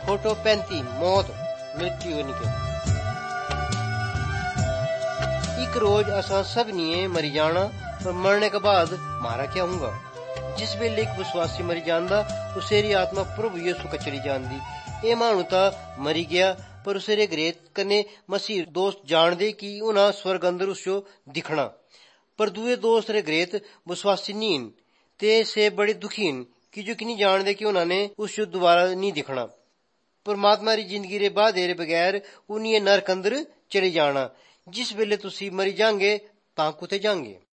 Photo 35 मौत मृत्यु निकल। एक रोज असा सब नहीं मरी जाना, पर मरने के बाद मारा क्या होगा। जिस वेले एक विश्वासी मरी जांदा उसेरी आत्मा प्रभु यीशु का चली जांदी। ए मानू ता मरी गया, पर उसेरे ग्रेत कने मसीह दोस्त जान दे कि उन्हां स्वर्ग अंदर उसो दिखना। पर दुए दोस्त रे ग्रेत विश्वासी नीन ते से बड़े दुखीन कि जो कि नहीं जानदे कि उन्होंने उसो दोबारा नहीं दिखना। परमात्मा री जिंदगी रे वादे रे बगैर उन्हें नरक अंदर चले जाना। जिस वेले तुसी मरी जांगे तां कुते जांगे।